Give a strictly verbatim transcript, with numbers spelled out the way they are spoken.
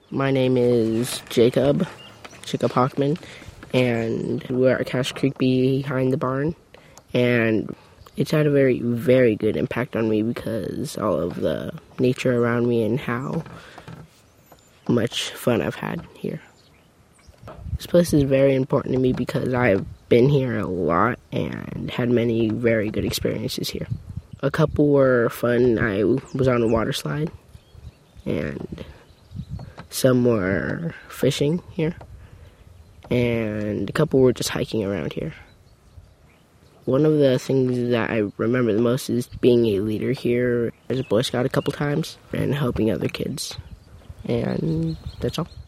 My name is Jacob, Jacob Hockman, and we're at Cache Creek behind the barn. And it's had a very, very good impact on me because all of the nature around me and how much fun I've had here. This place is very important to me because I've been here a lot and had many very good experiences here. A couple were fun. I was on a water slide, and some were fishing here, and a couple were just hiking around here. One of the things that I remember the most is being a leader here as a Boy Scout a couple times and helping other kids. And that's all.